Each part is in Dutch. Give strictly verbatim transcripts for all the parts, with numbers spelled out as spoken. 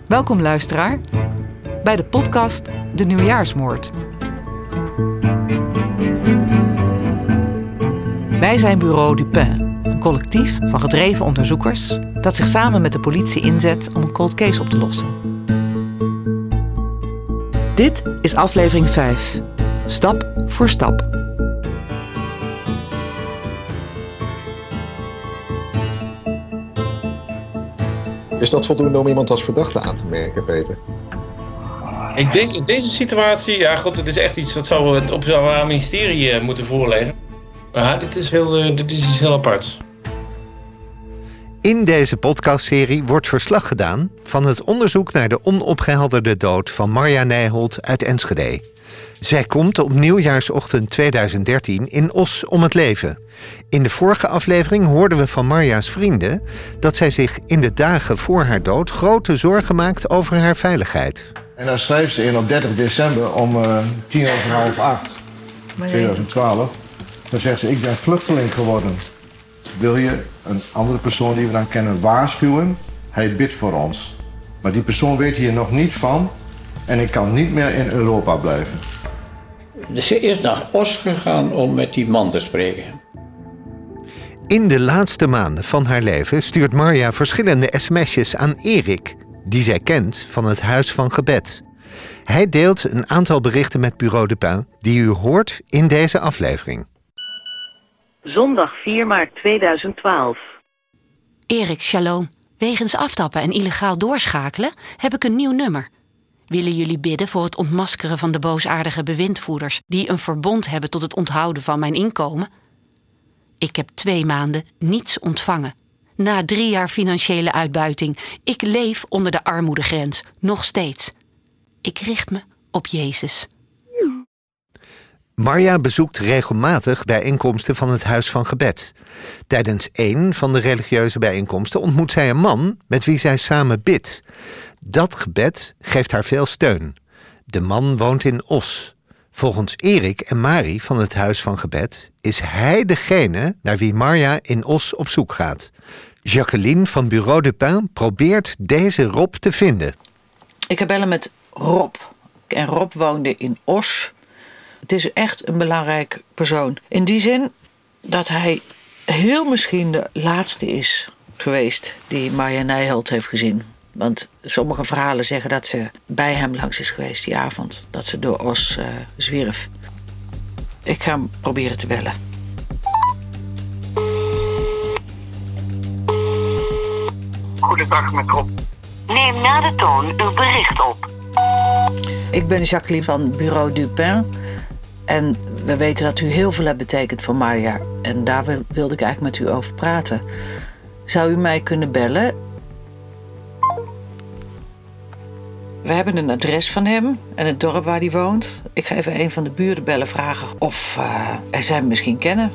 Welkom luisteraar bij de podcast De Nieuwjaarsmoord. Wij zijn Bureau Dupin, een collectief van gedreven onderzoekers dat zich samen met de politie inzet om een cold case op te lossen. Dit is aflevering vijf. Stap voor stap. Is dat voldoende om iemand als verdachte aan te merken, Peter? Ik denk in deze situatie, ja goed, het is echt iets dat zou het Openbaar Ministerie uh, moeten voorleggen. Maar dit is, heel, uh, dit is iets heel aparts. In deze podcastserie wordt verslag gedaan van het onderzoek naar de onopgehelderde dood van Marja Nijholt uit Enschede. Zij komt op nieuwjaarsochtend tweeduizend dertien in Os om het leven. In de vorige aflevering hoorden we van Marja's vrienden dat zij zich in de dagen voor haar dood grote zorgen maakt over haar veiligheid. En dan schreef ze in op dertig december om uh, tien over half acht, tweeduizend twaalf. Dan zegt ze, ik ben vluchteling geworden. Wil je een andere persoon die we dan kennen waarschuwen? Hij bidt voor ons. Maar die persoon weet hier nog niet van en ik kan niet meer in Europa blijven. Dus ze is naar Os gegaan om met die man te spreken. In de laatste maanden van haar leven stuurt Marja verschillende sms'jes aan Erik, die zij kent van het Huis van Gebed. Hij deelt een aantal berichten met Bureau Dupin die u hoort in deze aflevering. Zondag vier maart tweeduizend twaalf. Erik, shalom. Wegens aftappen en illegaal doorschakelen heb ik een nieuw nummer. Willen jullie bidden voor het ontmaskeren van de boosaardige bewindvoerders die een verbond hebben tot het onthouden van mijn inkomen? Ik heb twee maanden niets ontvangen. Na drie jaar financiële uitbuiting. Ik leef onder de armoedegrens, nog steeds. Ik richt me op Jezus. Marja bezoekt regelmatig bijeenkomsten van het Huis van Gebed. Tijdens één van de religieuze bijeenkomsten ontmoet zij een man met wie zij samen bidt. Dat gebed geeft haar veel steun. De man woont in Os. Volgens Erik en Mari van het Huis van Gebed is hij degene naar wie Marja in Os op zoek gaat. Jacqueline van Bureau Dupin probeert deze Rob te vinden. Ik heb bellen met Rob. En Rob woonde in Os. Het is echt een belangrijk persoon. In die zin dat hij heel misschien de laatste is geweest die Marja Nijholt heeft gezien. Want sommige verhalen zeggen dat ze bij hem langs is geweest die avond. Dat ze door Os uh, zwierf. Ik ga hem proberen te bellen. Goedendag met Rob. Neem na de toon uw bericht op. Ik ben Jacqueline van Bureau Dupin. En we weten dat u heel veel hebt betekend voor Marja. En daar wilde ik eigenlijk met u over praten. Zou u mij kunnen bellen? We hebben een adres van hem en het dorp waar hij woont. Ik ga even een van de buren bellen vragen of uh, hij zij hem misschien kennen.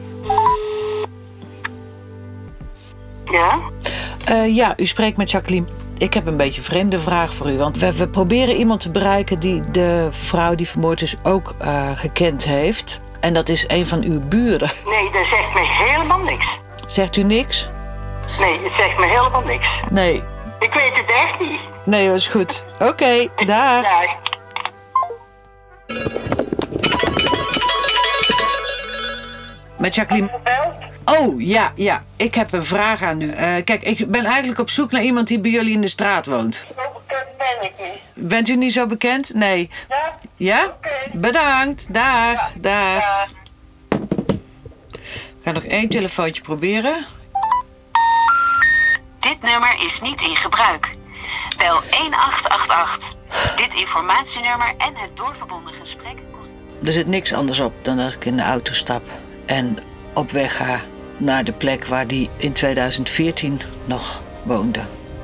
Ja? Uh, ja, u spreekt met Jacqueline. Ik heb een beetje een vreemde vraag voor u. Want we, we proberen iemand te bereiken die de vrouw die vermoord is ook uh, gekend heeft. En dat is een van uw buren. Nee, dat zegt me helemaal niks. Zegt u niks? Nee, het zegt me helemaal niks. Nee. Ik weet het echt niet. Nee, dat is goed. Oké, okay, dag. Dag. Met Jacqueline. Oh, ja, ja. Ik heb een vraag aan u. Uh, kijk, ik ben eigenlijk op zoek naar iemand die bij jullie in de straat woont. Zo bekend ben ik niet. Bent u niet zo bekend? Nee. Ja? Ja? Oké. Okay. Bedankt. Dag. Ja. Dag. Ja. Ik ga nog één telefoontje proberen. Dit nummer is niet in gebruik. Bel één acht acht acht. Dit informatienummer en het doorverbonden gesprek kost... Er zit niks anders op dan dat ik in de auto stap en op weg ga naar de plek waar die in tweeduizend veertien nog woonde.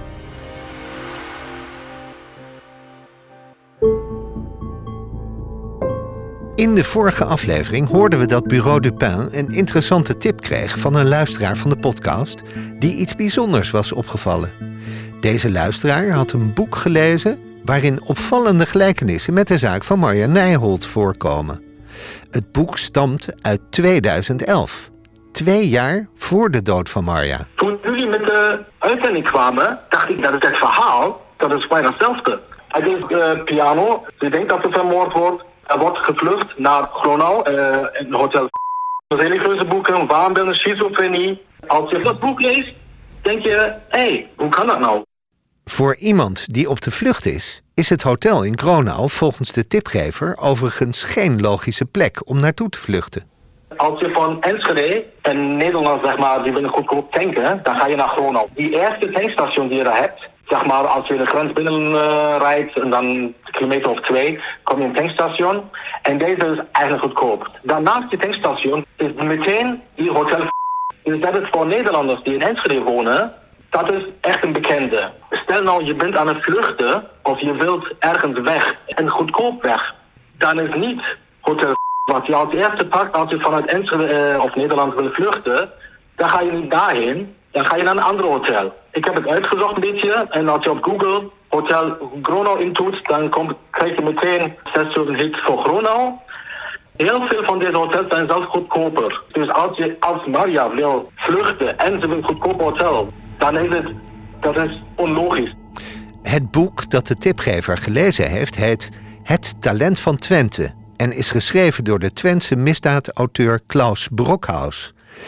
In de vorige aflevering hoorden we dat Bureau Dupin een interessante tip kreeg van een luisteraar van de podcast die iets bijzonders was opgevallen. Deze luisteraar had een boek gelezen waarin opvallende gelijkenissen met de zaak van Marja Nijholt voorkomen. Het boek stamt uit tweeduizend elf, twee jaar voor de dood van Marja. Toen jullie met de uitzending kwamen, dacht ik dat het het verhaal Dat is bijna hetzelfde. Het is uh, piano. Ze denkt dat ze vermoord wordt. Er wordt gevlucht naar Gronau, uh, in het hotel. Religieuze boeken, waanbeelden, schizofrenie. Als je dat boek leest, denk je, hé, hey, hoe kan dat nou? Voor iemand die op de vlucht is, is het hotel in Gronau volgens de tipgever overigens geen logische plek om naartoe te vluchten. Als je van Enschede en Nederland, zeg maar, die willen goedkoop tanken, dan ga je naar Gronau. Die eerste tankstation die je daar hebt, zeg maar, als je de grens binnen uh, rijdt en dan een kilometer of twee, kom je in een tankstation. En deze is eigenlijk goedkoop. Daarnaast die tankstation is meteen die hotel. Dus dat is voor Nederlanders die in Enschede wonen, dat is echt een bekende. Stel nou, je bent aan het vluchten of je wilt ergens weg en goedkoop weg. Dan is niet hotel. Wat je als eerste pakt als je vanuit Enschede uh, of Nederland wil vluchten, dan ga je niet daarheen, dan ga je naar een ander hotel. Ik heb het uitgezocht een beetje en als je op Google Hotel Gronau intoetst, dan komt, krijg je meteen zes hits voor Gronau. Heel veel van deze hotels zijn zelfs goedkoper. Dus als je als Marja wil vluchten en ze wil een goedkoop hotel, dan is het, dat is onlogisch. Het boek dat de tipgever gelezen heeft heet Het Talent van Twente en is geschreven door de Twentse misdaadauteur Klaus Brockhaus.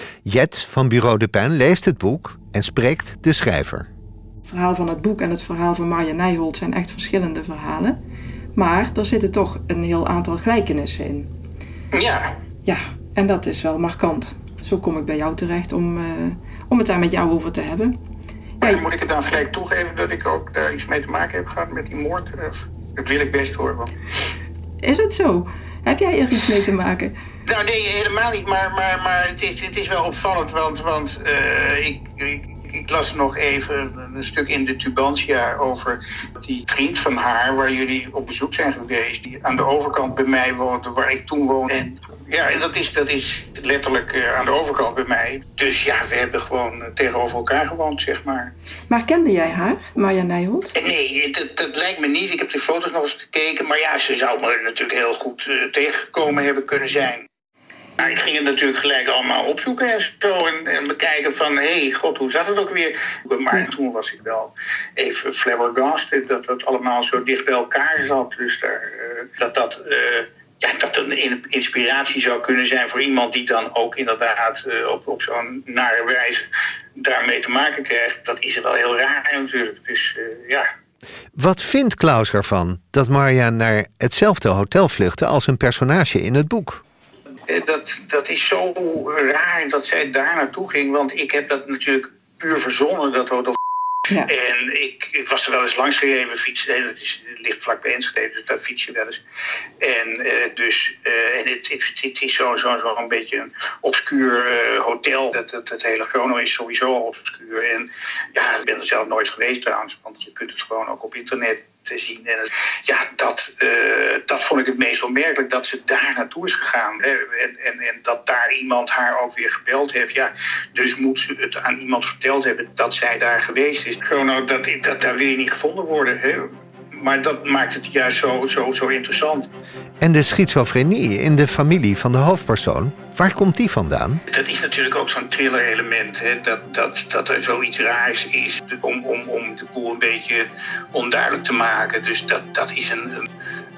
Jet van Bureau de Pin leest het boek en spreekt de schrijver. Het verhaal van het boek en het verhaal van Marja Nijholt zijn echt verschillende verhalen. Maar er zitten toch een heel aantal gelijkenissen in. Ja. Ja, en dat is wel markant. Zo kom ik bij jou terecht om, uh, om het daar met jou over te hebben. Maar ja, moet ik het dan gelijk toegeven dat ik ook daar iets mee te maken heb gehad met die moord? Dat wil ik best hoor. Want... Is het zo? Heb jij er iets mee te maken? Nou nee, helemaal niet. Maar, maar, maar het, is, het is wel opvallend, want, want uh, ik, ik, ik las nog even een stuk in de Tubantia over die vriend van haar, waar jullie op bezoek zijn geweest, die aan de overkant bij mij woonde, waar ik toen woonde. En ja, en dat is, dat is letterlijk uh, aan de overkant bij mij. Dus ja, we hebben gewoon uh, tegenover elkaar gewoond, zeg maar. Maar kende jij haar, Marja Nijholt? Nee, dat, dat lijkt me niet. Ik heb de foto's nog eens gekeken. Maar ja, ze zou me natuurlijk heel goed uh, tegengekomen hebben kunnen zijn. Maar ik ging het natuurlijk gelijk allemaal opzoeken en zo. En, en bekijken van, hé, hey, god, hoe zat het ook weer? Maar ja. Toen was ik wel even flabbergasted dat dat allemaal zo dicht bij elkaar zat. Dus daar, uh, dat dat... Uh, Ja, dat een inspiratie zou kunnen zijn voor iemand die dan ook inderdaad uh, op, op zo'n nare wijze daarmee te maken krijgt. Dat is wel heel raar natuurlijk. Dus uh, ja. Wat vindt Klaus ervan dat Marja naar hetzelfde hotel vluchtte als een personage in het boek? Uh, dat, dat is zo raar dat zij daar naartoe ging. Want ik heb dat natuurlijk puur verzonnen, dat hotel. Ja. En ik, ik was er wel eens langs gereden fietsen. Dat is, het ligt vlak bij Enschede, dus daar fiets je wel eens. En uh, dus, uh, en het, het, het is zo, zo, zo een beetje een obscuur uh, hotel. Dat, dat, het hele Gronau is sowieso obscuur. En ja, ik ben er zelf nooit geweest trouwens, want je kunt het gewoon ook op internet te zien. En ja, dat, uh, dat vond ik het meest opmerkelijk, dat ze daar naartoe is gegaan. Hè? En, en, en dat daar iemand haar ook weer gebeld heeft. Ja, dus moet ze het aan iemand verteld hebben dat zij daar geweest is. Gewoon, nou, dat, dat, daar wil je niet gevonden worden. Hè? Maar dat maakt het juist zo, zo, zo interessant. En de schizofrenie in de familie van de hoofdpersoon, waar komt die vandaan? Dat is natuurlijk ook zo'n thriller-element. Hè? Dat, dat, dat er zoiets raars is om, om, om de boel een beetje onduidelijk te maken. Dus dat, dat is een, een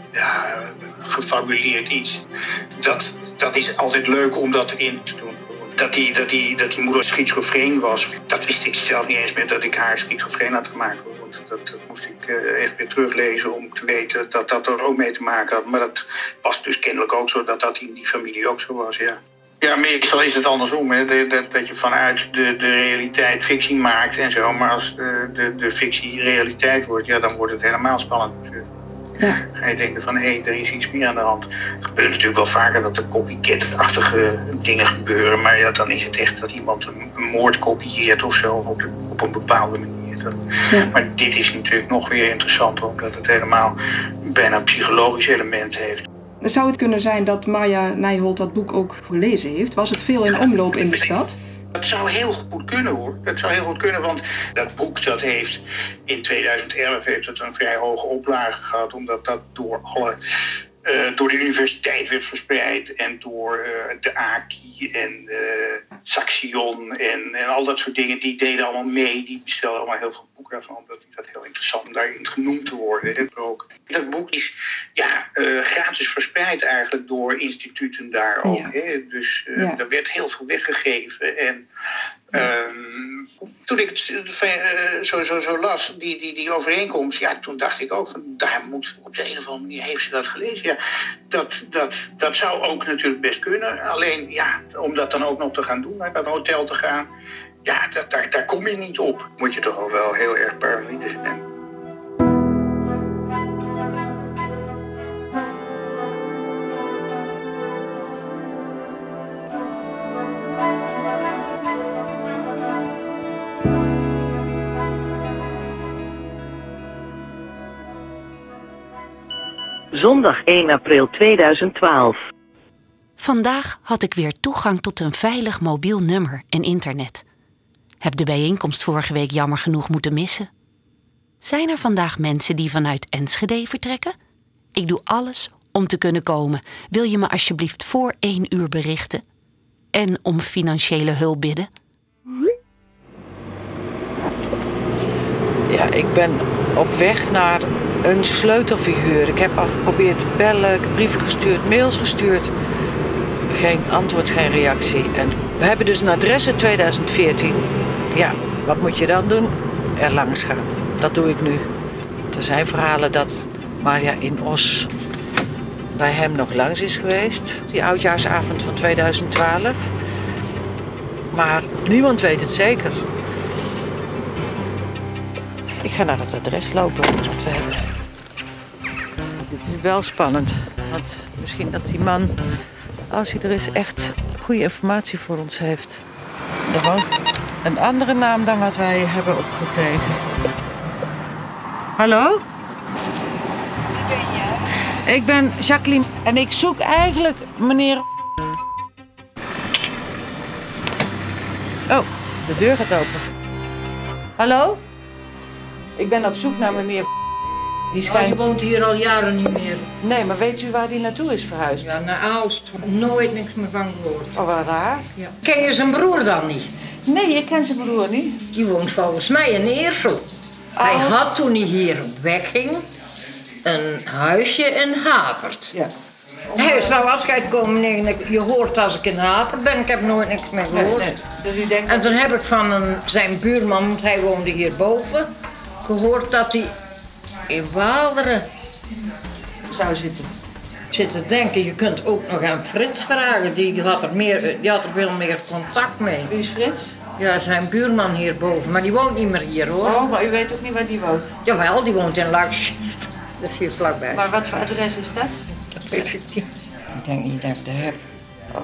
ja, gefabuleerd iets. Dat, dat is altijd leuk om dat erin te doen. Dat die, dat, die, dat die moeder schizofreen was, dat wist ik zelf niet eens meer dat ik haar schizofreen had gemaakt. Dat, dat moest ik uh, echt weer teruglezen om te weten dat dat er ook mee te maken had. Maar dat was dus kennelijk ook zo dat dat in die familie ook zo was, ja. Ja, meestal is het andersom, hè? Dat, dat je vanuit de, de realiteit fictie maakt en zo. Maar als de, de, de fictie realiteit wordt, ja, dan wordt het helemaal spannend natuurlijk. Ja. Ga je denken van, hé, hey, er is iets meer aan de hand. Het gebeurt natuurlijk wel vaker dat er copycat-achtige dingen gebeuren. Maar ja, dan is het echt dat iemand een, een moord kopieert of zo op, de, op een bepaalde manier. Ja. Maar dit is natuurlijk nog weer interessant, omdat het helemaal bijna een psychologisch element heeft. Zou het kunnen zijn dat Marja Nijholt dat boek ook gelezen heeft? Was het veel in omloop in de stad? Dat zou heel goed kunnen hoor. Dat zou heel goed kunnen, want dat boek dat heeft in tweeduizend elf heeft het een vrij hoge oplage gehad, omdat dat door alle Uh, door de universiteit werd verspreid en door uh, de A K I en uh, Saxion en, en al dat soort dingen. Die deden allemaal mee, die bestelden allemaal heel veel boeken daarvan, omdat die dat heel interessant interessant om daarin genoemd te worden. Hè, ook. Dat boek is ja, uh, gratis verspreid eigenlijk door instituten daar ook. Ja. Hè. Dus uh, ja. er werd heel veel weggegeven. En um, toen ik het uh, zo, zo, zo las, die, die, die overeenkomst, ja, toen dacht ik ook van daar moet op de een of andere manier heeft ze dat gelezen. Ja, dat, dat, dat zou ook natuurlijk best kunnen. Alleen ja, om dat dan ook nog te gaan doen, naar dat hotel te gaan, ja, dat, daar, daar kom je niet op. Moet je toch ook wel heel erg paranoïde zijn. Zondag één april tweeduizend twaalf. Vandaag had ik weer toegang tot een veilig mobiel nummer en internet. Heb de bijeenkomst vorige week jammer genoeg moeten missen. Zijn er vandaag mensen die vanuit Enschede vertrekken? Ik doe alles om te kunnen komen. Wil je me alsjeblieft voor één uur berichten? En om financiële hulp bidden? Ja, ik ben op weg naar een sleutelfiguur. Ik heb al geprobeerd te bellen, ik heb brieven gestuurd, mails gestuurd. Geen antwoord, geen reactie. En we hebben dus een adres in tweeduizend veertien. Ja, wat moet je dan doen? Er langs gaan. Dat doe ik nu. Er zijn verhalen dat Marja in Os bij hem nog langs is geweest. Die oudjaarsavond van tweeduizend twaalf. Maar niemand weet het zeker. Ik ga naar dat adres lopen wat we hebben. Dit is wel spannend. Want misschien dat die man, als hij er is, echt goede informatie voor ons heeft. Er woont een andere naam dan wat wij hebben opgekregen. Hallo? Wie ben jij? Ik ben Jacqueline en ik zoek eigenlijk meneer... Oh, de deur gaat open. Hallo? Ik ben op zoek naar meneer... Die schijnt... Oh, je woont hier al jaren niet meer. Nee, maar weet u waar die naartoe is verhuisd? Ja, naar Aalst. Nooit niks meer van gehoord. Oh, wat raar. Ja. Ken je zijn broer dan niet? Nee, ik ken zijn broer niet. Die woont volgens mij in Eersel. Hij Aalst. had toen hij hier wegging een huisje in Hapert. Ja. Hij is wel afscheid komen en je hoort als ik in Hapert ben, ik heb nooit niks meer gehoord. Nee, nee. Dus u denkt en toen heb ik van een, zijn buurman, want hij woonde hierboven, gehoord dat hij in Waalre zou zitten. Zit te denken, je kunt ook nog aan Frits vragen, die had er, meer, die had er veel meer contact mee. Wie is Frits? Ja, zijn buurman hierboven, maar die woont niet meer hier hoor. Oh, maar u weet ook niet waar die woont? Jawel, die woont in Laagschist. Dat is hier vlakbij. Maar wat voor adres is dat? Dat weet ik niet. Ik denk niet dat ik dat heb. Oh.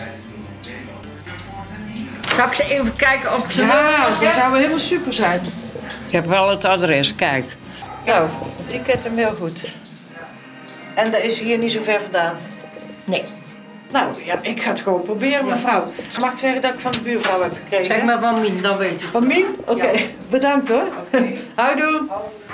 Zal ik ze even kijken of ik ze Ja, nog dat zou helemaal super zijn. Ik heb wel het adres, kijk. Nou, die kent hem heel goed. En dat is hier niet zo ver vandaan? Nee. Nou, ja, ik ga het gewoon proberen, mevrouw. Mag ik zeggen dat ik van de buurvrouw heb gekregen? Zeg maar van Mien, dan weet je het. Van Mien? Oké, okay. Ja. Bedankt hoor. Okay. Houdoe.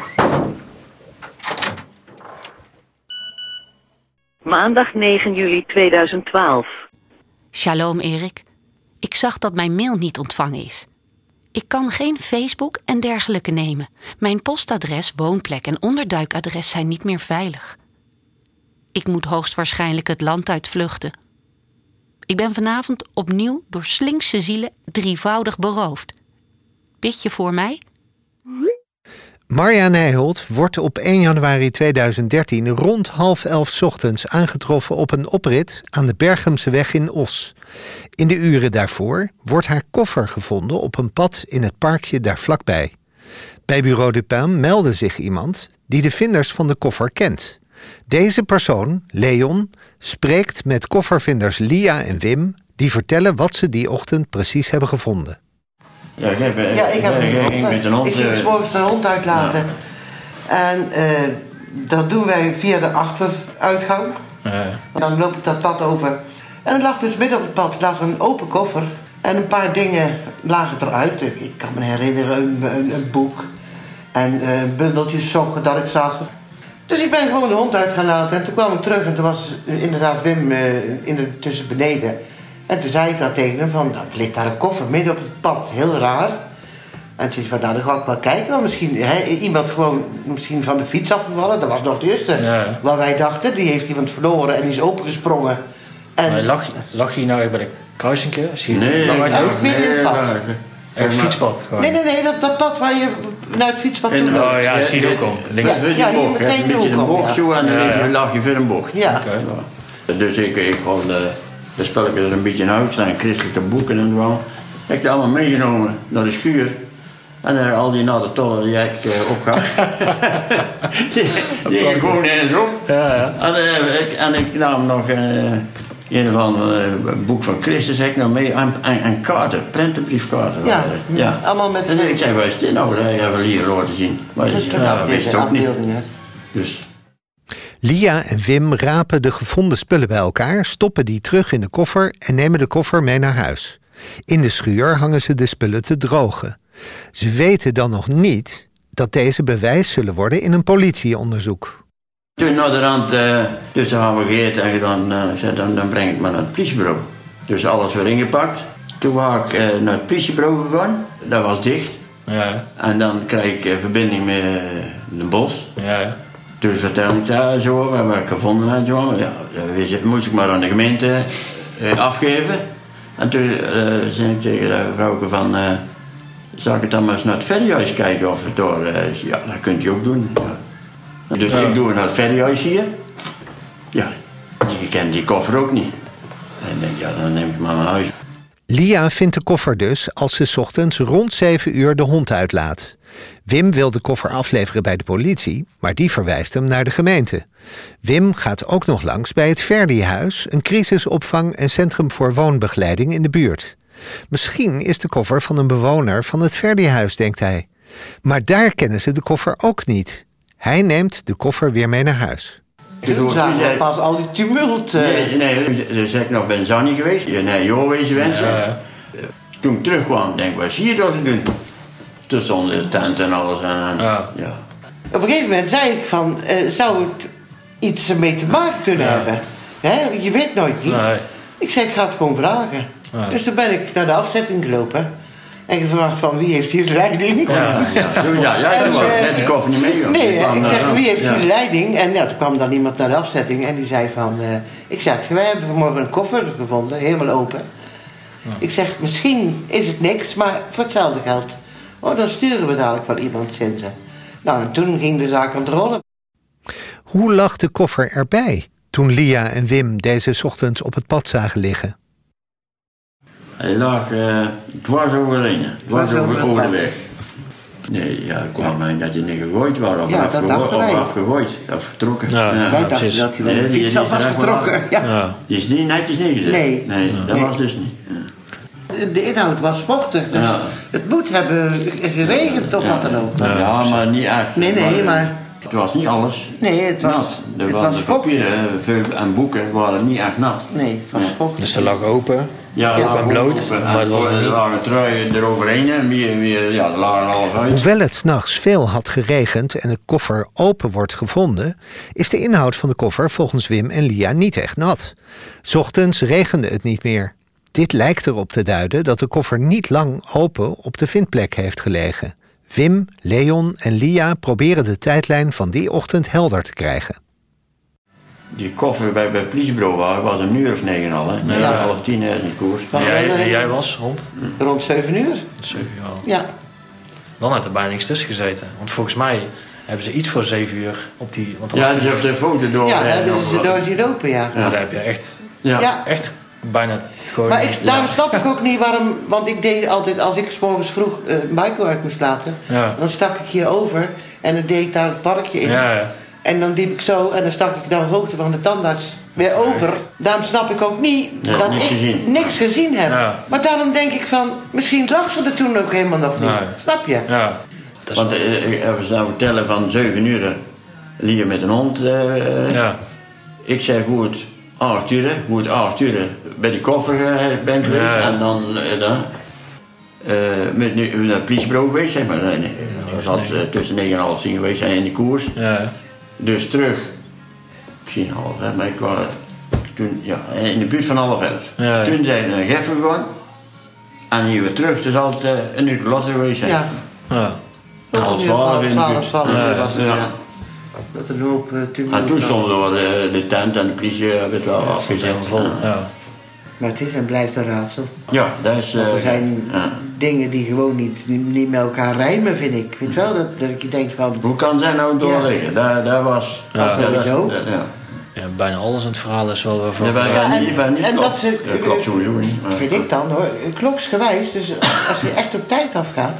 Maandag negen juli tweeduizend twaalf. Shalom Erik. Ik zag dat mijn mail niet ontvangen is. Ik kan geen Facebook en dergelijke nemen. Mijn postadres, woonplek en onderduikadres zijn niet meer veilig. Ik moet hoogstwaarschijnlijk het land uitvluchten. Ik ben vanavond opnieuw door slinkse zielen drievoudig beroofd. Bid je voor mij? Marja Nijholt wordt op één januari tweeduizend dertien rond half elf 's ochtends aangetroffen op een oprit aan de Berchamseweg in Os. In de uren daarvoor wordt haar koffer gevonden op een pad in het parkje daar vlakbij. Bij Bureau Dupin meldde zich iemand die de vinders van de koffer kent. Deze persoon, Leon, spreekt met koffervinders Lia en Wim, die vertellen wat ze die ochtend precies hebben gevonden. Ja, ik heb, ja, ik heb ik, ik, ik met een hond. Ik ging 's morgens de hond uitlaten. Ja. En uh, dat doen wij via de achteruitgang. Ja. En dan loop ik dat pad over. En er lag dus midden op het pad lag een open koffer. En een paar dingen lagen eruit. Ik kan me herinneren, een, een, een boek. En uh, bundeltjes sokken dat ik zag. Dus ik ben gewoon de hond uit gaan laten. En toen kwam ik terug en toen was inderdaad Wim uh, in de, tussen beneden. En toen zei ik dat tegen hem van, dat ligt daar een koffer midden op het pad. Heel raar. En ze zei van, nou, dan ga ik wel kijken. Want misschien hè, iemand gewoon misschien van de fiets afgevallen. Dat was nog de eerste. Ja. Waar wij dachten, die heeft iemand verloren en die is opengesprongen. En... Maar lag, lag je nou echt bij de kruising? Nee, nee, nee, ook midden in het pad. Een fietspad gewoon. Nee, nee, nee, dat, dat pad waar je naar het fietspad toe loopt. Oh ja, dat zie je ook al. Links. Ja, ja, hier meteen de hoek. Een bocht zo en dan ja, ja. lag je voor een bocht. Ja. Okay. Ja. Dus ik, ik gewoon de, de spelletjes er een beetje uit, zijn christelijke boeken en zo. Ik heb die allemaal meegenomen naar de schuur. En uh, al die natte tollen die ik uh, opgaf. die die ging gewoon eens op. Ja, ja. En, uh, ik, en ik nam nog uh, een of ander uh, boek van Christus heb ik nog mee. En, en, en kaarten, prentenbriefkaarten. Ja, uh, ja, allemaal met... En ik zei, waar is dit nou? Dat heb je hier laten zien. Maar dat ja, wist het ook niet. Dus... Lia en Wim rapen de gevonden spullen bij elkaar, stoppen die terug in de koffer en nemen de koffer mee naar huis. In de schuur hangen ze de spullen te drogen. Ze weten dan nog niet dat deze bewijs zullen worden in een politieonderzoek. Toen naar de rand, uh, dus dan gaan we gegeten en dan, uh, zei, dan, dan breng ik me naar het politiebureau. Dus alles weer ingepakt. Toen was ik uh, naar het politiebureau gegaan, dat was dicht. Ja. En dan krijg ik uh, verbinding met uh, de bos. Ja. Dus vertel ik daar zo, wat ik gevonden had. Zo. Ja, dat moest ik maar aan de gemeente uh, afgeven. En toen uh, zei ik tegen de vrouwke van... Uh, zal ik het dan maar eens naar het ferryhuis kijken of het door is? Ja, dat kunt je ook doen. Ja. Dus ja. Ik doe naar het ferryhuis hier. Ja, je kent die koffer ook niet. En ik denk, ja, dan neem ik maar naar huis. Lia vindt de koffer dus als ze 's ochtends rond zeven uur de hond uitlaat. Wim wil de koffer afleveren bij de politie, maar die verwijst hem naar de gemeente. Wim gaat ook nog langs bij het Verdi-huis, een crisisopvang en centrum voor woonbegeleiding in de buurt. Misschien is de koffer van een bewoner van het Verdi-huis, denkt hij. Maar daar kennen ze de koffer ook niet. Hij neemt de koffer weer mee naar huis. Toen zagen we pas al die tumult. Uh... Nee, nee, dus ik nog ben Zanny geweest. Nee, joh, wees wensen. Ja, ja. Toen ik terugkwam, denk ik, wat zie je dat te doen? Toen stond de tent en alles. En, en, ja. Ja. Op een gegeven moment zei ik van, uh, zou het iets ermee te maken kunnen ja. hebben? Hè? Je weet nooit niet. Nee. Ik zei, ik ga het gewoon vragen. Ja. Dus toen ben ik naar de afzetting gelopen. En gevraagd van, wie heeft hier de leiding? Ja, ja, toen, ja, ja toen was ik net de koffer niet mee. Nee, ik, ik zeg, wie heeft ja. hier de leiding? En ja, toen kwam dan iemand naar de afzetting en die zei van... Uh, ik zeg, wij hebben vanmorgen een koffer gevonden, helemaal open. Ja. Ik zeg, misschien is het niks, maar voor hetzelfde geld. Oh, dan sturen we dadelijk wel iemand zinzen. Nou, en toen ging de zaak aan het rollen. Hoe lag de koffer erbij toen Lia en Wim deze 's ochtends op het pad zagen liggen? Hij lag uh, dwars overheen, dwars over, over de weg. Nee, ja, ik kwam mij dat je niet gegooid was, of, ja, afgegooid, of afgegooid, of vertrokken. Ja, ja, wij dachten dat hij wel de fiets af was getrokken. Ja. Ja. Die is niet netjes neergezet. Nee. Nee, ja. dat nee. was dus niet. Ja. De inhoud was vochtig, dus ja. het moet hebben geregend of ja. wat dan ook. Ja, ja, maar niet echt. Nee, nee, maar... maar... Het was niet alles nee, het was, nat. De, het was was de papieren en boeken waren niet echt nat. Nee, het was ja. vochtig. Dus ze lag open, ja, open en bloot, open, maar het was er niet... lagen truien eroverheen en weer, weer, ja, er lagen alles uit. Hoewel het 's nachts veel had geregend en de koffer open wordt gevonden, is de inhoud van de koffer volgens Wim en Lia niet echt nat. 's Ochtends regende het niet meer. Dit lijkt erop te duiden dat de koffer niet lang open op de vindplek heeft gelegen. Wim, Leon en Lia proberen de tijdlijn van die ochtend helder te krijgen. Die koffer bij, bij het politiebureau was een uur of negen al, hè? Ja. Half tien is in koers. En jij, en jij was rond? Rond zeven uur. zeven uur al. Ja. Dan had er bijna niks tussen gezeten. Want volgens mij hebben ze iets voor zeven uur op die... Want ja, die heeft de foto door. Ja, hebben ze ze door zien lopen, ja. Ja, daar heb je echt... Ja. ja. Echt bijna gewoon... Maar ik, daarom snap ik ook niet waarom... Want ik deed altijd, als ik 's morgens vroeg uh, Michael uit moest laten... Ja. Dan stak ik hier over en dan deed ik daar het parkje in. Ja, ja. En dan liep ik zo en dan stak ik dan de hoogte van de tandarts weer over. Daarom snap ik ook niet ja, dat niks ik gezien. niks gezien heb. Ja. Maar daarom denk ik van... Misschien lag ze er toen ook helemaal nog niet. Nee. Snap je? Ja. Dat Want uh, we zouden tellen van zeven uur... Lier met een hond. Uh, ja. Ik zei goed... acht uur, goed acht uur bij de koffer uh, ben geweest ja, ja. en dan uh, dan, uh, met nu naar het politiebureau geweest, zeg maar. Nee, ja, zat uh, tussen negen en half tien geweest zijn in de koers. Ja. Dus terug, misschien half elf, maar ik was toen ja, in de buurt van half elf. Ja, ja. Toen zijn we naar Geffen gegaan en hier weer terug, dus altijd uh, een uur later geweest zijn. Ja. Ja. Half twaalf in de buurt. twaalf was het, ja. Dat een hoop uh, en toen stonden er wel de, de tent en de politie hebben het wel afgezet. Vol, ja. Maar het is en blijft een raadsel. Ja, dat is... Uh, Want er zijn ja. dingen die gewoon niet, niet met elkaar rijmen, vind ik. Weet je wel, dat, dat je denkt van... Hoe kan zij nou doorliggen? Ja. Daar, daar was... Ja, sowieso. Ja, ja. Ja, bijna alles in het verhaal is wel... Voor ja, ja, en, niet, niet en dat ze... Ja, klopt sowieso niet. Vind ik dan hoor, kloksgewijs. Dus als je echt op tijd afgaat...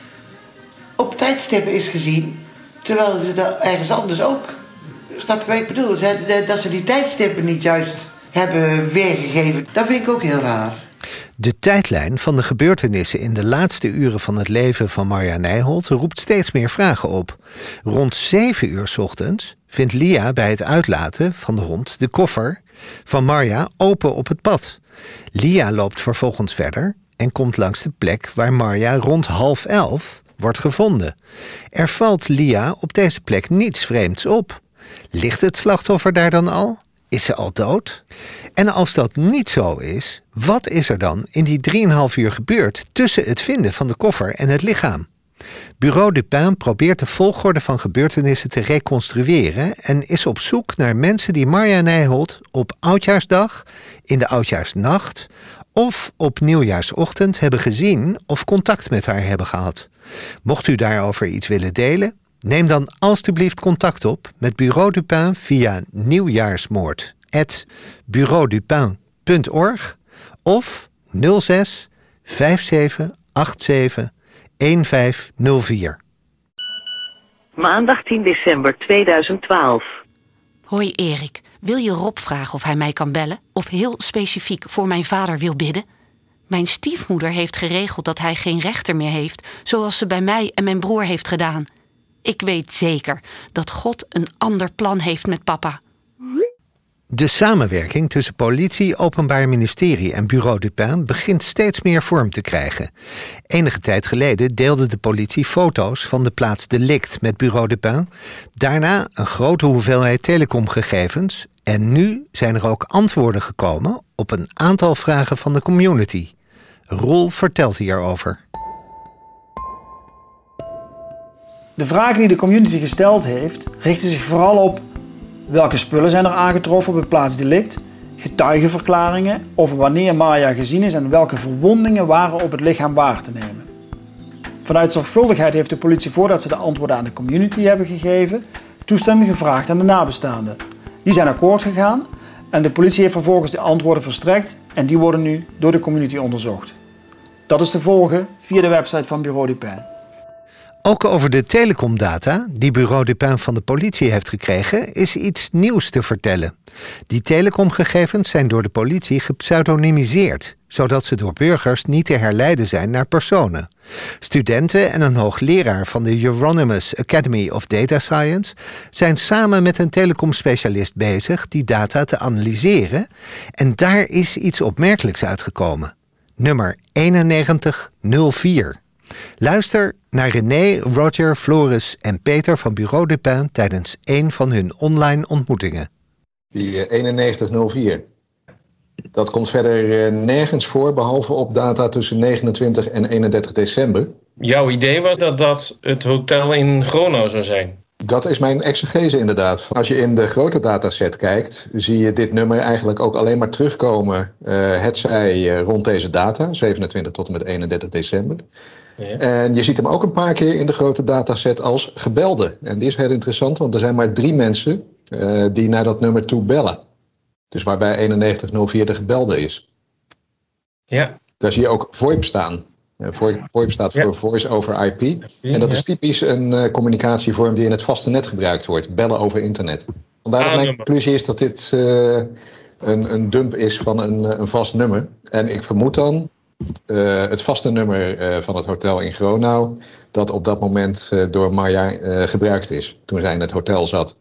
op tijdstippen is gezien... terwijl ze er ergens anders ook... Snap je wat ik bedoel? Dat ze die tijdstippen niet juist hebben weergegeven. Dat vind ik ook heel raar. De tijdlijn van de gebeurtenissen in de laatste uren van het leven van Marja Nijholt roept steeds meer vragen op. Rond zeven uur 's ochtends vindt Lia bij het uitlaten van de hond de koffer van Marja open op het pad. Lia loopt vervolgens verder en komt langs de plek waar Marja rond half elf wordt gevonden. Er valt Lia op deze plek niets vreemds op. Ligt het slachtoffer daar dan al? Is ze al dood? En als dat niet zo is, wat is er dan in die drieënhalf uur gebeurd tussen het vinden van de koffer en het lichaam? Bureau Dupin probeert de volgorde van gebeurtenissen te reconstrueren en is op zoek naar mensen die Marja Nijholt op Oudjaarsdag, in de Oudjaarsnacht of op Nieuwjaarsochtend hebben gezien of contact met haar hebben gehad. Mocht u daarover iets willen delen, neem dan alstublieft contact op met Bureau Dupin via nieuwjaarsmoord at bureaudupin punt org of nul zes vijf zeven acht zeven een vijf nul vier. Maandag tien december tweeduizend twaalf. Hoi Erik, wil je Rob vragen of hij mij kan bellen? Of heel specifiek voor mijn vader wil bidden? Mijn stiefmoeder heeft geregeld dat hij geen rechter meer heeft, zoals ze bij mij en mijn broer heeft gedaan. Ik weet zeker dat God een ander plan heeft met papa. De samenwerking tussen politie, Openbaar Ministerie en Bureau Dupin begint steeds meer vorm te krijgen. Enige tijd geleden deelde de politie foto's van de plaats delict met Bureau Dupin. Daarna een grote hoeveelheid telecomgegevens. En nu zijn er ook antwoorden gekomen op een aantal vragen van de community. Roel vertelt hierover. De vragen die de community gesteld heeft, richten zich vooral op welke spullen zijn er aangetroffen op het plaatsdelict, getuigenverklaringen over wanneer Marja gezien is en welke verwondingen waren op het lichaam waar te nemen. Vanuit zorgvuldigheid heeft de politie, voordat ze de antwoorden aan de community hebben gegeven, toestemming gevraagd aan de nabestaanden. Die zijn akkoord gegaan en de politie heeft vervolgens de antwoorden verstrekt en die worden nu door de community onderzocht. Dat is te volgen via de website van Bureau Dupin. Ook over de telecomdata die Bureau Dupin van de politie heeft gekregen is iets nieuws te vertellen. Die telecomgegevens zijn door de politie gepseudonymiseerd, zodat ze door burgers niet te herleiden zijn naar personen. Studenten en een hoogleraar van de Euronymous Academy of Data Science zijn samen met een telecomspecialist bezig die data te analyseren en daar is iets opmerkelijks uitgekomen. Nummer eenennegentig nul vier. Luister naar René, Roger, Floris en Peter van Bureau Dupin tijdens een van hun online ontmoetingen. Die eenennegentig nul vier. Dat komt verder nergens voor, behalve op data tussen negenentwintig en eenendertig december. Jouw idee was dat dat het hotel in Gronau zou zijn? Dat is mijn exegese inderdaad. Als je in de grote dataset kijkt, zie je dit nummer eigenlijk ook alleen maar terugkomen. Uh, hetzij uh, rond deze data, zevenentwintig tot en met eenendertig december. Ja. En je ziet hem ook een paar keer in de grote dataset als gebelde. En die is heel interessant, want er zijn maar drie mensen uh, die naar dat nummer toe bellen. Dus waarbij eenennegentig nul vier de gebelde is. Ja. Daar zie je ook VoIP staan. Uh, VoIP staat ja. voor Voice over I P. En dat is typisch een uh, communicatievorm die in het vaste net gebruikt wordt. Bellen over internet. Vandaar dat mijn conclusie is dat dit uh, een, een dump is van een, een vast nummer. En ik vermoed dan uh, het vaste nummer uh, van het hotel in Gronau, dat op dat moment uh, door Marja uh, gebruikt is. Toen zij in het hotel zat.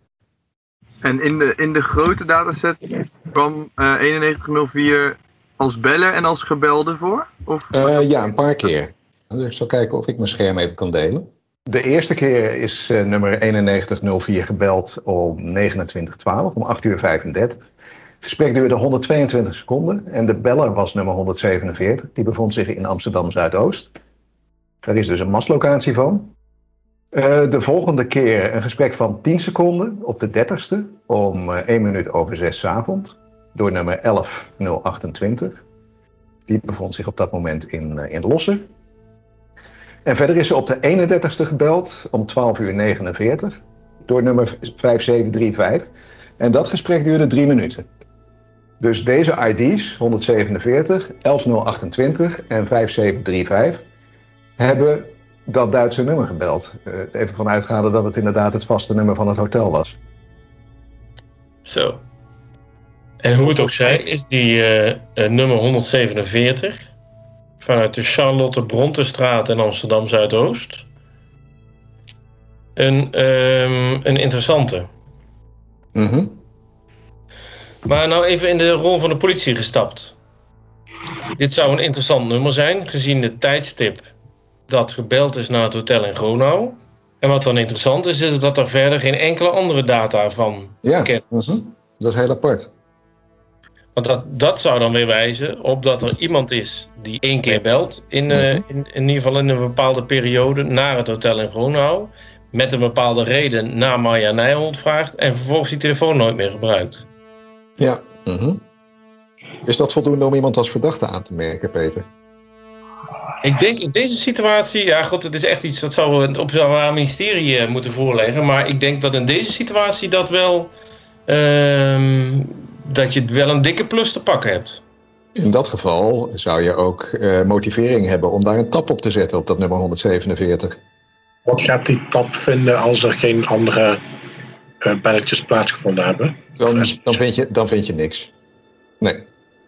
En in de, in de grote dataset kwam uh, eenennegentig nul vier als beller en als gebelde voor? Of? Uh, ja, een paar keer. Dus ik zal kijken of ik mijn scherm even kan delen. De eerste keer is uh, nummer eenennegentig nul vier gebeld om negenentwintig twaalf, om acht uur vijfendertig. Het gesprek duurde honderdtweeëntwintig seconden en de beller was nummer honderdzevenenveertig. Die bevond zich in Amsterdam Zuidoost. Er is dus een maslocatie van. Uh, de volgende keer een gesprek van tien seconden op de dertigste om uh, één minuut over zes 's avond door nummer elf nul achtentwintig. Die bevond zich op dat moment in, uh, in Losser. En verder is ze op de eenendertigste gebeld om twaalf uur negenenveertig door nummer vijf zeven drie vijf. En dat gesprek duurde drie minuten. Dus deze I D's, honderdzevenenveertig, elf nul achtentwintig en vijf zeven drie vijf, hebben dat Duitse nummer gebeld. Uh, even vanuitgaande dat het inderdaad het vaste nummer van het hotel was. Zo. En hoe het ook zij, is die uh, uh, nummer honderdzevenenveertig vanuit de Charlotte Brontestraat in Amsterdam Zuidoost een, um, een interessante. Mm-hmm. Maar nou even in de rol van de politie gestapt. Dit zou een interessant nummer zijn, gezien het tijdstip dat gebeld is naar het hotel in Gronau. En wat dan interessant is, is dat er verder geen enkele andere data van ja, bekend is. Mm-hmm. Dat is heel apart. Want dat, dat zou dan weer wijzen op dat er iemand is die één keer belt, in, uh, in, in ieder geval in een bepaalde periode, naar het hotel in Gronau, met een bepaalde reden naar Marja Nijholt vraagt en vervolgens die telefoon nooit meer gebruikt. Ja. Mm-hmm. Is dat voldoende om iemand als verdachte aan te merken, Peter? Ik denk in deze situatie, ja god, het is echt iets dat zou het Openbaar Ministerie moeten voorleggen, maar ik denk dat in deze situatie dat wel, uh, dat je wel een dikke plus te pakken hebt. In dat geval zou je ook uh, motivering hebben om daar een tap op te zetten op dat nummer honderdzevenenveertig. Wat gaat die tap vinden als er geen andere uh, belletjes plaatsgevonden hebben? Dan, dan, vind je, dan vind je niks. Nee.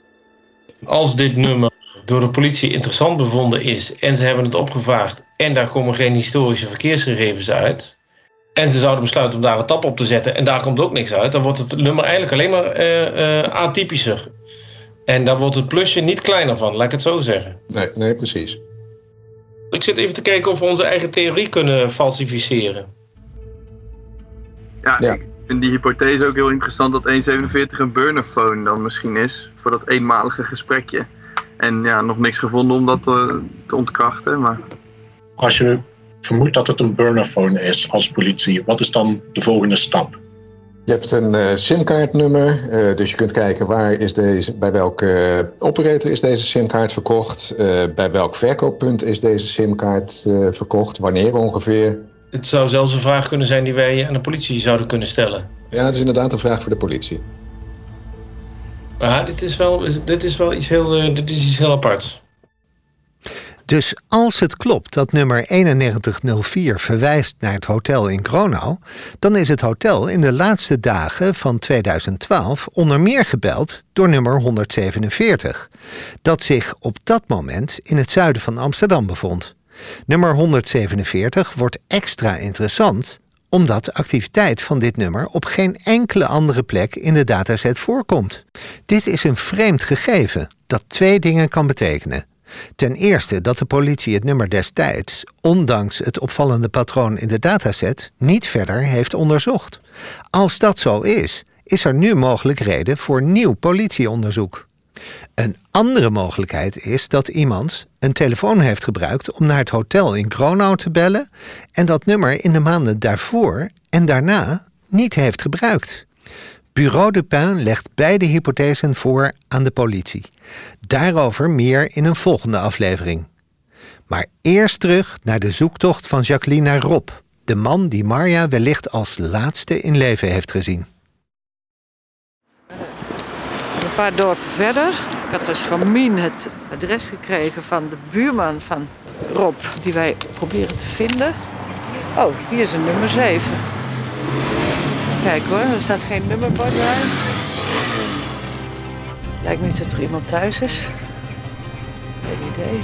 Als dit nummer door de politie interessant bevonden is en ze hebben het opgevraagd en daar komen geen historische verkeersgegevens uit en ze zouden besluiten om daar een tap op te zetten en daar komt ook niks uit, dan wordt het nummer eigenlijk alleen maar uh, uh, atypischer. En dan wordt het plusje niet kleiner van, laat ik het zo zeggen. Nee, nee, precies. Ik zit even te kijken of we onze eigen theorie kunnen falsificeren. Ja, ja. Ik vind die hypothese ook heel interessant dat honderdzevenenveertig een burnerphone dan misschien is voor dat eenmalige gesprekje. En ja, nog niks gevonden om dat te, te ontkrachten. Maar... Als je vermoedt dat het een burnerphone is als politie, wat is dan de volgende stap? Je hebt een uh, simkaartnummer, uh, dus je kunt kijken waar is deze, bij welke uh, operator is deze simkaart verkocht, uh, bij welk verkooppunt is deze simkaart uh, verkocht, wanneer ongeveer. Het zou zelfs een vraag kunnen zijn die wij aan de politie zouden kunnen stellen. Ja, het is inderdaad een vraag voor de politie. Maar dit is wel, dit is wel iets heel, uh, dit is iets heel aparts. Dus als het klopt dat nummer eenennegentig nul vier verwijst naar het hotel in Gronau, dan is het hotel in de laatste dagen van tweeduizend twaalf onder meer gebeld door nummer honderdzevenenveertig, dat zich op dat moment in het zuiden van Amsterdam bevond. Nummer honderdzevenenveertig wordt extra interessant omdat de activiteit van dit nummer op geen enkele andere plek in de dataset voorkomt. Dit is een vreemd gegeven dat twee dingen kan betekenen. Ten eerste dat de politie het nummer destijds, ondanks het opvallende patroon in de dataset, niet verder heeft onderzocht. Als dat zo is, is er nu mogelijk reden voor nieuw politieonderzoek. Een andere mogelijkheid is dat iemand een telefoon heeft gebruikt om naar het hotel in Gronau te bellen en dat nummer in de maanden daarvoor en daarna niet heeft gebruikt. Bureau Dupin legt beide hypothesen voor aan de politie. Daarover meer in een volgende aflevering. Maar eerst terug naar de zoektocht van Jacqueline naar Rob, de man die Marja wellicht als laatste in leven heeft gezien. Een paar dorpen verder. Ik had dus van Mien het adres gekregen van de buurman van Rob, die wij proberen te vinden. Oh, hier is een nummer zeven. Kijk hoor, er staat geen nummerbord bij. Lijkt niet dat er iemand thuis is. Geen idee.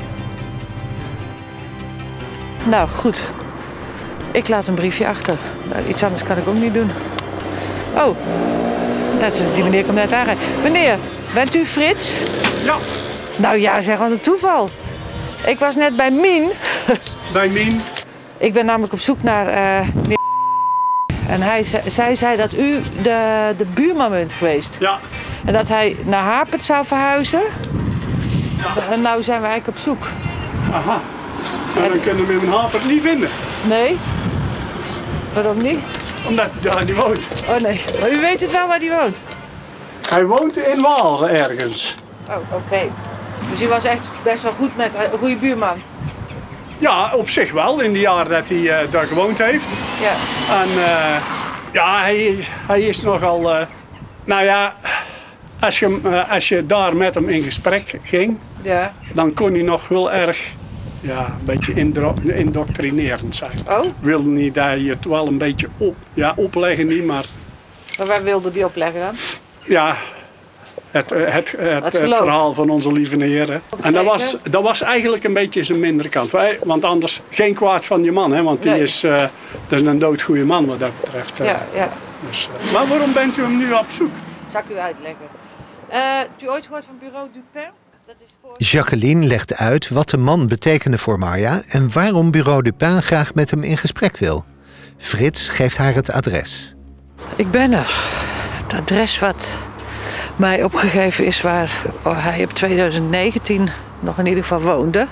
Nou, goed. Ik laat een briefje achter. Nou, iets anders kan ik ook niet doen. Oh, dat is, die meneer komt net aanrijden. Meneer, bent u Frits? Ja. Nou ja, zeg, wat een toeval. Ik was net bij Mien. Bij Mien? Ik ben namelijk op zoek naar uh, meneer en hij, zij zei dat u de, de buurman bent geweest. Ja. En dat hij naar Hapert zou verhuizen. Ja. En nou zijn we eigenlijk op zoek. Aha. En dan kunnen we mijn Hapert niet vinden. Nee? Waarom niet? Omdat hij daar niet woont. Oh nee, maar u weet het wel waar hij woont? Hij woont in Waal ergens. Oh, oké. Okay. Dus u was echt best wel goed met een goede buurman? Ja, op zich wel, in de jaren dat hij uh, daar gewoond heeft. Ja. En uh, ja, hij, hij is nogal... Uh, nou ja, als je, uh, als je daar met hem in gesprek ging, ja. Dan kon hij nog heel erg... Ja, een beetje indro- indoctrinerend zijn. Oh? Wilde niet dat je het wel een beetje op, ja, opleggen, niet, maar... Maar waar wilde die opleggen dan? Ja, het, het, het, het, het verhaal van onze lieve Heer. Hè. En dat was, dat was eigenlijk een beetje zijn mindere kant. Wij, want anders geen kwaad van je man, hè, want die nee. is, uh, dat is een doodgoeie man wat dat betreft. Ja, ja. Dus, uh, maar waarom bent u hem nu op zoek? Zal ik u uitleggen. Uh, hebt u ooit gehoord van bureau Dupin? Jacqueline legt uit wat de man betekende voor Marja en waarom bureau Dupin graag met hem in gesprek wil. Frits geeft haar het adres. Ik ben er. Het adres wat mij opgegeven is waar hij op twintig negentien nog in ieder geval woonde.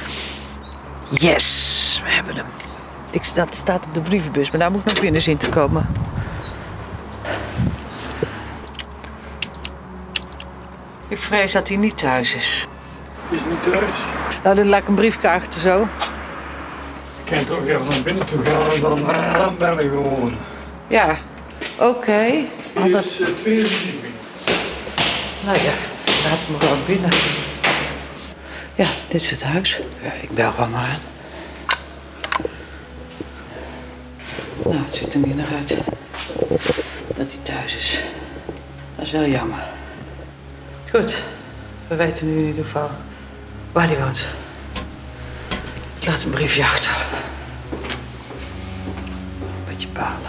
Yes, we hebben hem. Ik, dat staat op de brievenbus, maar daar moet ik nog binnen zien te komen. Ik vrees dat hij niet thuis is. Is niet thuis? Nou, dan laat ik een briefje achter zo. Ik kan toch even naar binnen toe gaan en dan bellen gewoon. Ja, oké. Okay. Dit is de tweede verdieping. Nou ja, laten we gewoon binnen. Ja, dit is het huis. Ja, ik bel gewoon maar aan. Nou, het ziet er niet naar uit dat hij thuis is. Dat is wel jammer. Goed, we weten nu in ieder geval waar hij woont. Ik laat een briefje achter. Een beetje balen.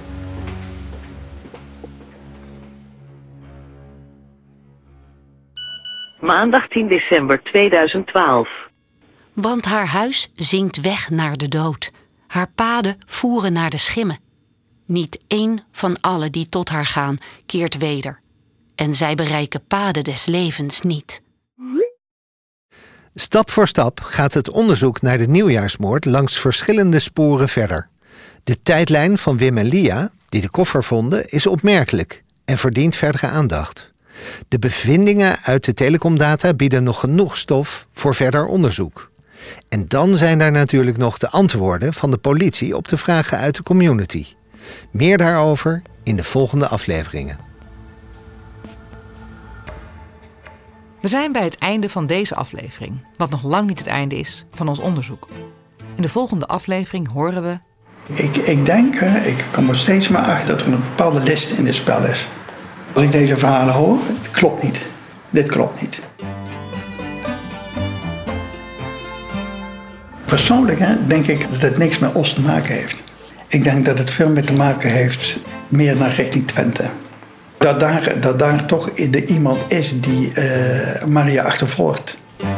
Maandag tien december tweeduizend twaalf. Want haar huis zinkt weg naar de dood. Haar paden voeren naar de schimmen. Niet één van alle die tot haar gaan keert weder. En zij bereiken paden des levens niet. Stap voor stap gaat het onderzoek naar de nieuwjaarsmoord langs verschillende sporen verder. De tijdlijn van Wim en Lia, die de koffer vonden, is opmerkelijk en verdient verdere aandacht. De bevindingen uit de telecomdata bieden nog genoeg stof voor verder onderzoek. En dan zijn daar natuurlijk nog de antwoorden van de politie op de vragen uit de community. Meer daarover in de volgende afleveringen. We zijn bij het einde van deze aflevering, wat nog lang niet het einde is van ons onderzoek. In de volgende aflevering horen we... Ik, ik denk, ik kom er steeds maar achter dat er een bepaalde list in dit spel is. Als ik deze verhalen hoor, het klopt niet. Dit klopt niet. Persoonlijk hè, denk ik dat het niks met Os te maken heeft. Ik denk dat het veel meer te maken heeft meer naar richting Twente. Dat daar, dat daar toch de, iemand is die uh, Maria achtervolgt.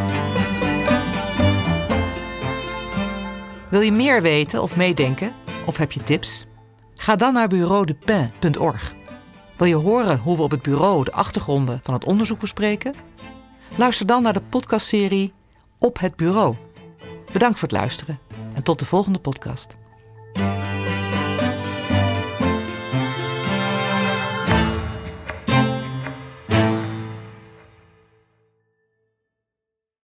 Wil je meer weten of meedenken? Of heb je tips? Ga dan naar bureau dupin punt org. Wil je horen hoe we op het bureau de achtergronden van het onderzoek bespreken? Luister dan naar de podcastserie Op het Bureau. Bedankt voor het luisteren en tot de volgende podcast.